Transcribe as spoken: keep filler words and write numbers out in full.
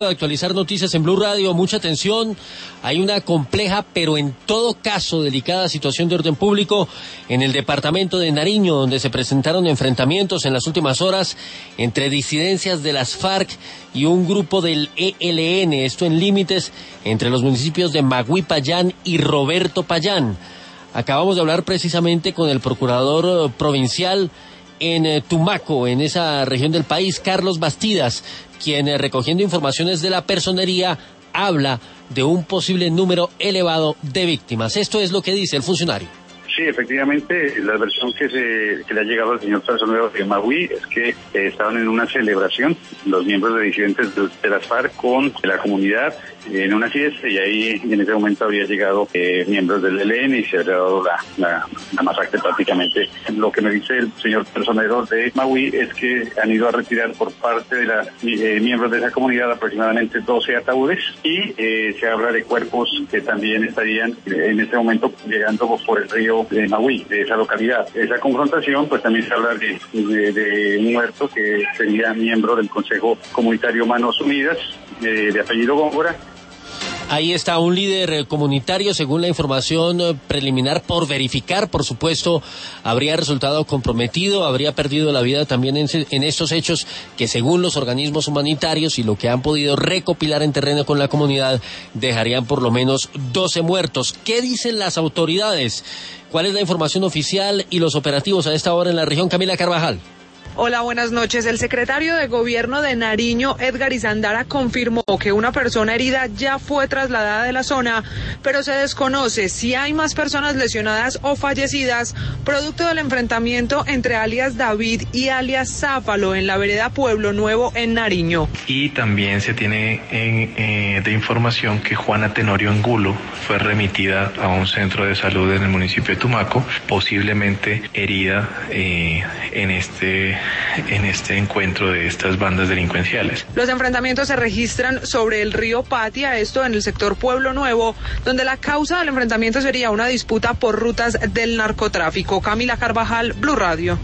Actualizar noticias en Blue Radio, mucha atención, hay una compleja pero en todo caso delicada situación de orden público en el departamento de Nariño, donde se presentaron enfrentamientos en las últimas horas entre disidencias de las FARC y un grupo del E L N, esto en límites entre los municipios de Magüí Payán y Roberto Payán. Acabamos de hablar precisamente con el procurador provincial en eh, Tumaco, en esa región del país, Carlos Bastidas, quien eh, recogiendo informaciones de la personería habla de un posible número elevado de víctimas. Esto es lo que dice el funcionario. Sí, efectivamente, la versión que se que le ha llegado al señor personero de Magüí es que eh, estaban en una celebración los miembros de disidentes de, de las FARC con la comunidad eh, en una fiesta, y ahí en ese momento había llegado eh, miembros del E L N y se había dado la, la, la masacre prácticamente. Lo que me dice el señor personero de Magüí es que han ido a retirar por parte de los eh, miembros de esa comunidad aproximadamente doce ataúdes y eh, se habla de cuerpos que también estarían eh, en este momento llegando por el río de Magüí, de esa localidad. Esa confrontación, pues también se habla de, de, de un muerto que sería miembro del Consejo Comunitario Manos Unidas, eh, de apellido Góngora. Ahí está un líder comunitario, según la información preliminar por verificar, por supuesto, habría resultado comprometido, habría perdido la vida también en, en estos hechos que, según los organismos humanitarios y lo que han podido recopilar en terreno con la comunidad, dejarían por lo menos doce muertos. ¿Qué dicen las autoridades? ¿Cuál es la información oficial y los operativos a esta hora en la región? Camila Carvajal. Hola, buenas noches. El secretario de Gobierno de Nariño, Edgar Izandara, confirmó que una persona herida ya fue trasladada de la zona, pero se desconoce si hay más personas lesionadas o fallecidas producto del enfrentamiento entre alias David y alias Zápalo en la vereda Pueblo Nuevo en Nariño. Y también se tiene en, eh, de información que Juana Tenorio Angulo fue remitida a un centro de salud en el municipio de Tumaco, posiblemente herida eh, en este en este encuentro de estas bandas delincuenciales. Los enfrentamientos se registran sobre el río Patia, esto en el sector Pueblo Nuevo, donde la causa del enfrentamiento sería una disputa por rutas del narcotráfico. Camila Carvajal, Blue Radio.